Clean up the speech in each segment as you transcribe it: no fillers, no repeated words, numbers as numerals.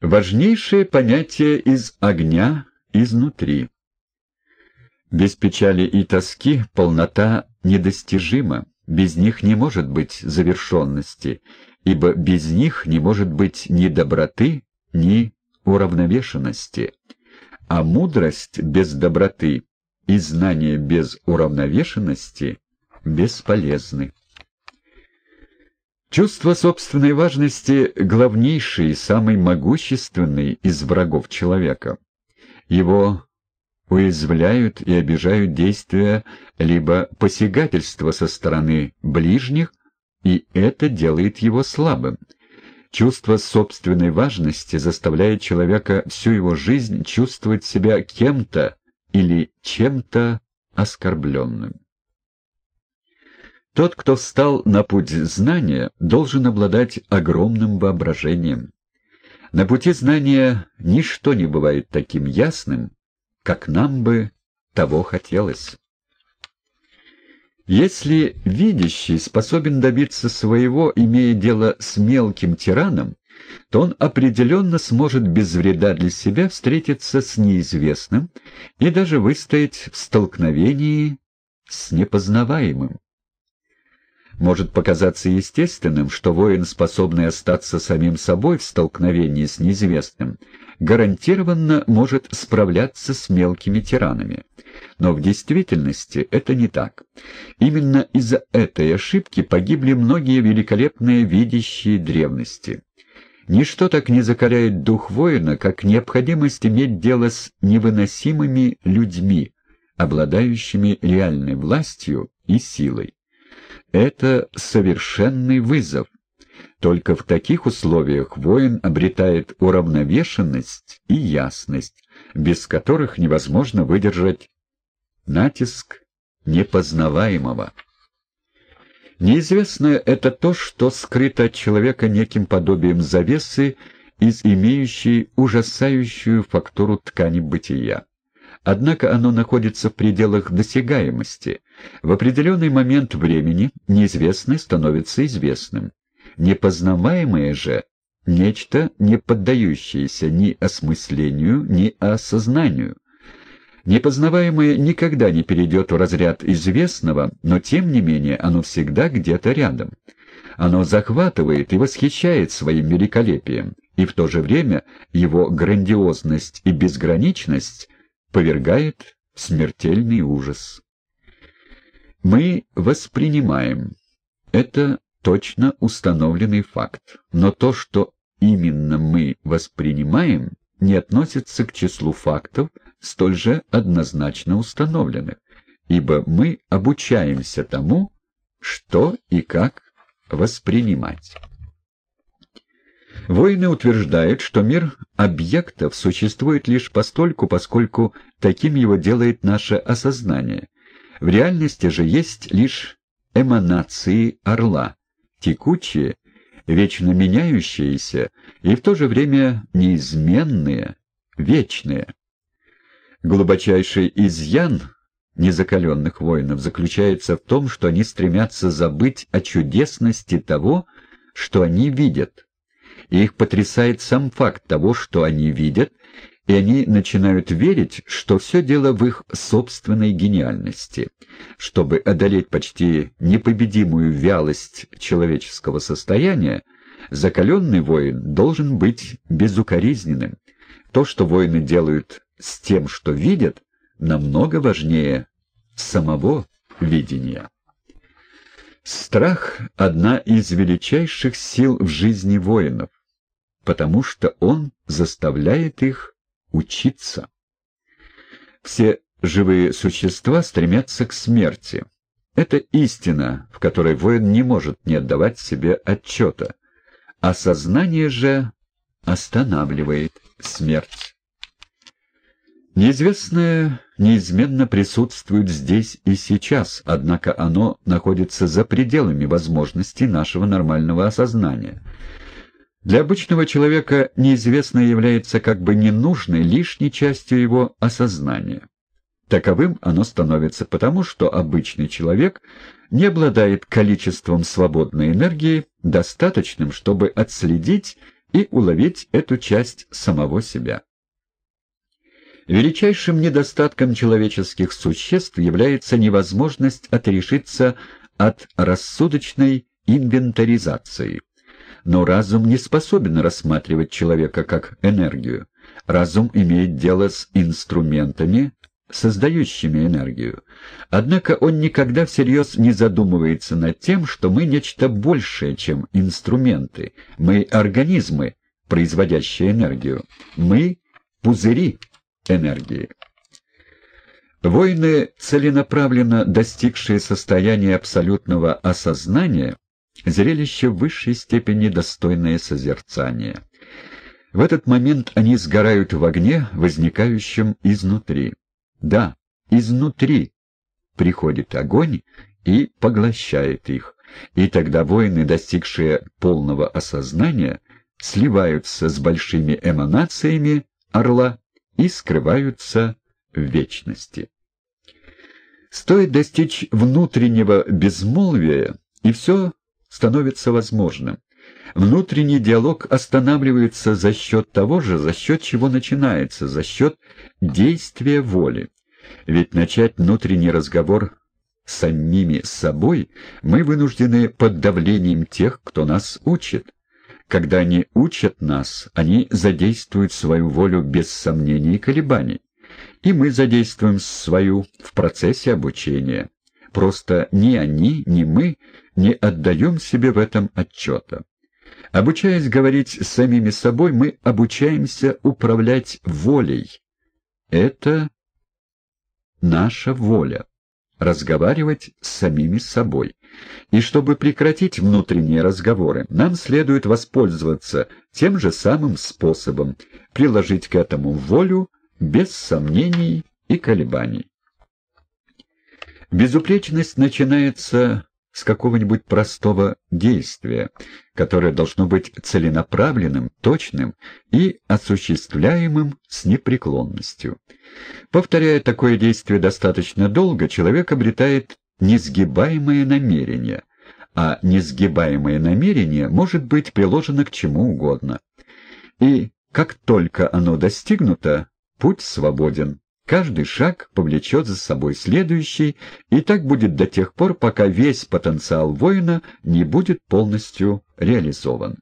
Важнейшее понятие из огня изнутри. Без печали и тоски полнота недостижима, без них не может быть завершенности, ибо без них не может быть ни доброты, ни уравновешенности. А мудрость без доброты и знание без уравновешенности бесполезны. Чувство собственной важности — главнейший и самый могущественный из врагов человека. Его уязвляют и обижают действия либо посягательства со стороны ближних, и это делает его слабым. Чувство собственной важности заставляет человека всю его жизнь чувствовать себя кем-то или чем-то оскорбленным. Тот, кто встал на путь знания, должен обладать огромным воображением. На пути знания ничто не бывает таким ясным, как нам бы того хотелось. Если видящий способен добиться своего, имея дело с мелким тираном, то он определенно сможет без вреда для себя встретиться с неизвестным и даже выстоять в столкновении с непознаваемым. Может показаться естественным, что воин, способный остаться самим собой в столкновении с неизвестным, гарантированно может справляться с мелкими тиранами. Но в действительности это не так. Именно из-за этой ошибки погибли многие великолепные видящие древности. Ничто так не закаляет дух воина, как необходимость иметь дело с невыносимыми людьми, обладающими реальной властью и силой. Это совершенный вызов. Только в таких условиях воин обретает уравновешенность и ясность, без которых невозможно выдержать натиск непознаваемого. Неизвестное — это то, что скрыто от человека неким подобием завесы из имеющей ужасающую фактуру ткани бытия. Однако оно находится в пределах досягаемости. В определенный момент времени неизвестное становится известным. Непознаваемое же — нечто, не поддающееся ни осмыслению, ни осознанию. Непознаваемое никогда не перейдет в разряд известного, но тем не менее оно всегда где-то рядом. Оно захватывает и восхищает своим великолепием, и в то же время его грандиозность и безграничность повергает в смертельный ужас. Мы воспринимаем. Это точно установленный факт. Но то, что именно мы воспринимаем, не относится к числу фактов, столь же однозначно установленных, ибо мы обучаемся тому, что и как воспринимать. Воины утверждают, что мир объектов существует лишь постольку, поскольку таким его делает наше осознание. В реальности же есть лишь эманации орла, текучие, вечно меняющиеся и в то же время неизменные, вечные. Глубочайший изъян незакаленных воинов заключается в том, что они стремятся забыть о чудесности того, что они видят. И их потрясает сам факт того, что они видят, и они начинают верить, что все дело в их собственной гениальности. Чтобы одолеть почти непобедимую вялость человеческого состояния, закаленный воин должен быть безукоризненным. То, что воины делают с тем, что видят, намного важнее самого видения. Страх — одна из величайших сил в жизни воинов, потому что он заставляет их учиться. Все живые существа стремятся к смерти. Это истина, в которой воин не может не отдавать себе отчета, а сознание же останавливает смерть. Неизвестное неизменно присутствует здесь и сейчас, однако оно находится за пределами возможностей нашего нормального осознания. Для обычного человека неизвестное является как бы ненужной, лишней частью его осознания. Таковым оно становится потому, что обычный человек не обладает количеством свободной энергии, достаточным, чтобы отследить и уловить эту часть самого себя. Величайшим недостатком человеческих существ является невозможность отрешиться от рассудочной инвентаризации. Но разум не способен рассматривать человека как энергию. Разум имеет дело с инструментами, создающими энергию. Однако он никогда всерьез не задумывается над тем, что мы нечто большее, чем инструменты. Мы организмы, производящие энергию. Мы пузыри энергии. Воины, целенаправленно достигшие состояния абсолютного осознания, зрелище в высшей степени достойное созерцания. В этот момент они сгорают в огне, возникающем изнутри. Да, изнутри приходит огонь и поглощает их, и тогда воины, достигшие полного осознания, сливаются с большими эманациями орла и скрываются в вечности. Стоит достичь внутреннего безмолвия, и все становится возможным. Внутренний диалог останавливается за счет того же, за счет чего начинается, за счет действия воли. Ведь начать внутренний разговор с самими собой мы вынуждены под давлением тех, кто нас учит. Когда они учат нас, они задействуют свою волю без сомнений и колебаний. И мы задействуем свою в процессе обучения. Просто ни они, ни мы не отдаем себе в этом отчета. Обучаясь говорить с самими собой, мы обучаемся управлять волей. Это наша воля. Разговаривать с самими собой. И чтобы прекратить внутренние разговоры, нам следует воспользоваться тем же самым способом, приложить к этому волю без сомнений и колебаний. Безупречность начинается с какого-нибудь простого действия, которое должно быть целенаправленным, точным и осуществляемым с непреклонностью. Повторяя такое действие достаточно долго, человек обретает несгибаемое намерение, а несгибаемое намерение может быть приложено к чему угодно. И как только оно достигнуто, путь свободен. Каждый шаг повлечет за собой следующий, и так будет до тех пор, пока весь потенциал воина не будет полностью реализован.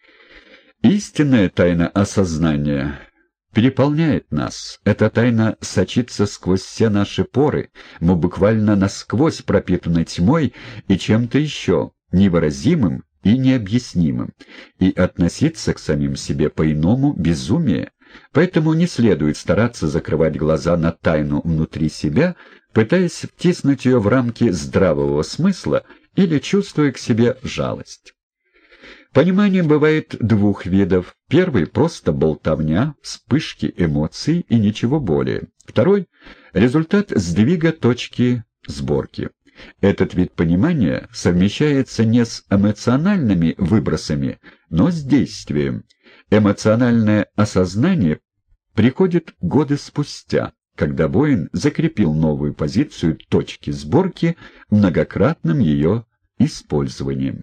Истинная тайна осознания переполняет нас. Эта тайна сочится сквозь все наши поры, мы буквально насквозь пропитаны тьмой и чем-то еще невыразимым и необъяснимым, и относиться к самим себе по-иному безумие. Поэтому не следует стараться закрывать глаза на тайну внутри себя, пытаясь втиснуть ее в рамки здравого смысла или чувствуя к себе жалость. Понимание бывает двух видов. Первый — просто болтовня, вспышки эмоций и ничего более. Второй — результат сдвига точки сборки. Этот вид понимания совмещается не с эмоциональными выбросами, но с действием. Эмоциональное осознание приходит годы спустя, когда воин закрепил новую позицию точки сборки многократным ее использованием.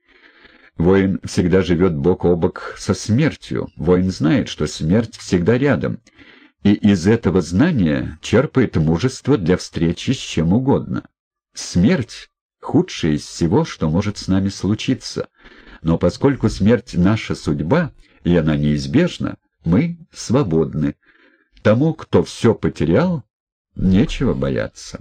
Воин всегда живет бок о бок со смертью. Воин знает, что смерть всегда рядом, и из этого знания черпает мужество для встречи с чем угодно. Смерть — худшее из всего, что может с нами случиться. Но поскольку смерть — наша судьба, и она неизбежна, мы свободны. Тому, кто все потерял, нечего бояться.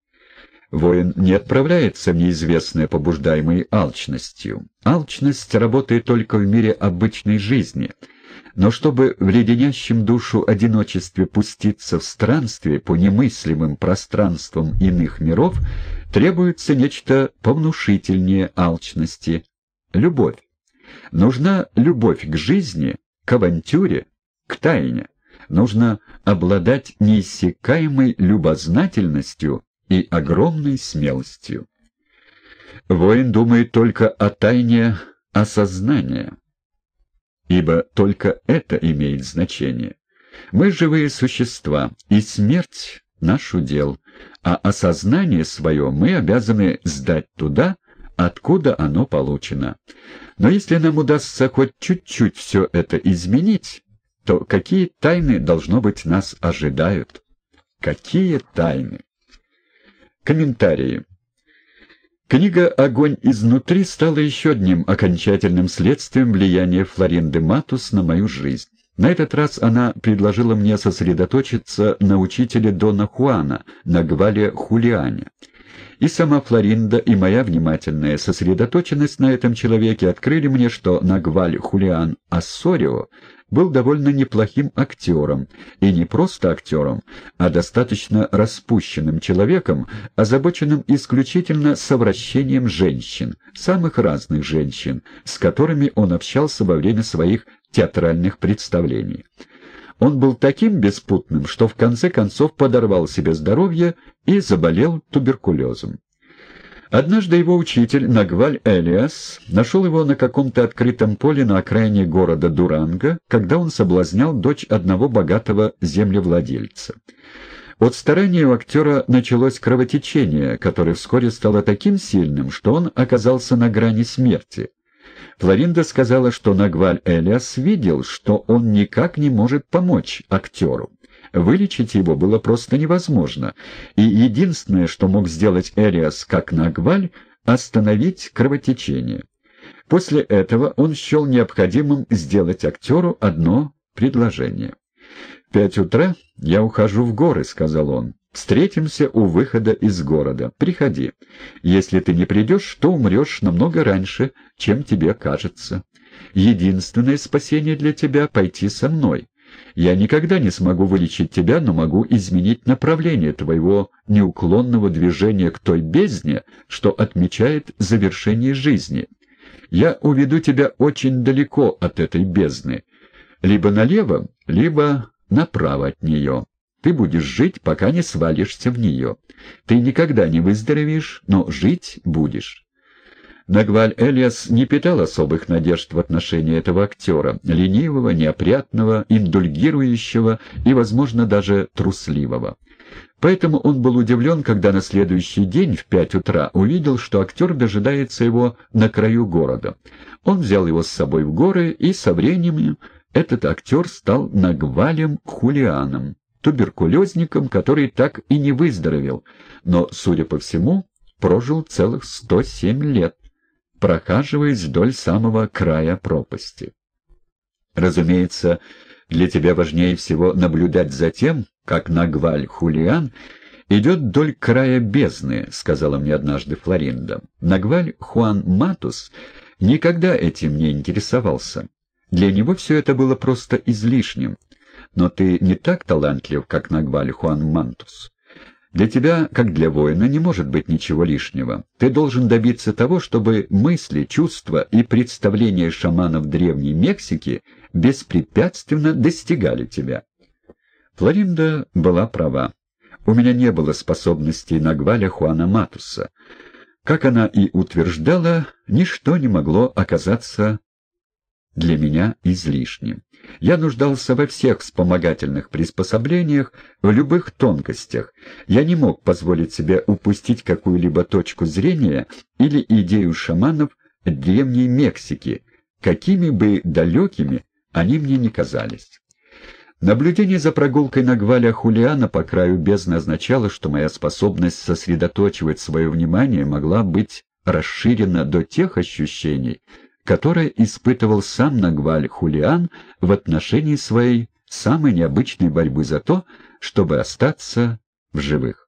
Воин не отправляется в неизвестное, побуждаемый алчностью. Алчность работает только в мире обычной жизни. Но чтобы в леденящем душу одиночестве пуститься в странствие по немыслимым пространствам иных миров, требуется нечто повнушительнее алчности — любовь. Нужна любовь к жизни, к авантюре, к тайне. Нужно обладать неиссякаемой любознательностью и огромной смелостью. Воин думает только о тайне осознания, ибо только это имеет значение. Мы живые существа, и смерть — наш удел, а осознание свое мы обязаны сдать туда, откуда оно получено. Но если нам удастся хоть чуть-чуть все это изменить, то какие тайны, должно быть, нас ожидают? Какие тайны? Комментарии. Книга «Огонь изнутри» стала еще одним окончательным следствием влияния Флоринды Матус на мою жизнь. На этот раз она предложила мне сосредоточиться на учителе Дона Хуана, Нагвале Хулиане. И сама Флоринда, и моя внимательная сосредоточенность на этом человеке открыли мне, что Нагваль Хулиан Оссорио был довольно неплохим актером, и не просто актером, а достаточно распущенным человеком, озабоченным исключительно совращением женщин, самых разных женщин, с которыми он общался во время своих театральных представлений. Он был таким беспутным, что в конце концов подорвал себе здоровье и заболел туберкулезом. Однажды его учитель Нагваль Элиас нашел его на каком-то открытом поле на окраине города Дуранго, когда он соблазнял дочь одного богатого землевладельца. От старания у актера началось кровотечение, которое вскоре стало таким сильным, что он оказался на грани смерти. Флоринда сказала, что Нагваль Элиас видел, что он никак не может помочь актеру. Вылечить его было просто невозможно, и единственное, что мог сделать Элиас как Нагваль, остановить кровотечение. После этого он счел необходимым сделать актеру одно предложение. «В 5 утра я ухожу в горы», — сказал он. «Встретимся у выхода из города. Приходи. Если ты не придешь, то умрешь намного раньше, чем тебе кажется. Единственное спасение для тебя — пойти со мной. Я никогда не смогу вылечить тебя, но могу изменить направление твоего неуклонного движения к той бездне, что отмечает завершение жизни. Я уведу тебя очень далеко от этой бездны, либо налево, либо направо от нее. Ты будешь жить, пока не свалишься в нее. Ты никогда не выздоровеешь, но жить будешь». Нагваль Элиас не питал особых надежд в отношении этого актера, ленивого, неопрятного, индульгирующего и, возможно, даже трусливого. Поэтому он был удивлен, когда на следующий день в 5 утра увидел, что актер дожидается его на краю города. Он взял его с собой в горы, и со временем этот актер стал Нагвалем Хулианом, туберкулезником, который так и не выздоровел, но, судя по всему, прожил целых 107 лет, прохаживаясь вдоль самого края пропасти. Разумеется, для тебя важнее всего наблюдать за тем, как Нагваль Хулиан идет вдоль края бездны, — сказала мне однажды Флоринда. Нагваль Хуан Матус никогда этим не интересовался. Для него все это было просто излишним. Но ты не так талантлив, как Нагваль Хуан Матус. Для тебя, как для воина, не может быть ничего лишнего. Ты должен добиться того, чтобы мысли, чувства и представления шаманов Древней Мексики беспрепятственно достигали тебя. Флоринда была права. У меня не было способностей Нагваля Хуана Матуса. Как она и утверждала, ничто не могло оказаться для меня излишним. Я нуждался во всех вспомогательных приспособлениях, в любых тонкостях. Я не мог позволить себе упустить какую-либо точку зрения или идею шаманов Древней Мексики, какими бы далекими они мне ни казались. Наблюдение за прогулкой Нагваля Хулиана по краю бездны означало, что моя способность сосредоточивать свое внимание могла быть расширена до тех ощущений, которое испытывал сам Нагваль Хулиан в отношении своей самой необычной борьбы за то, чтобы остаться в живых.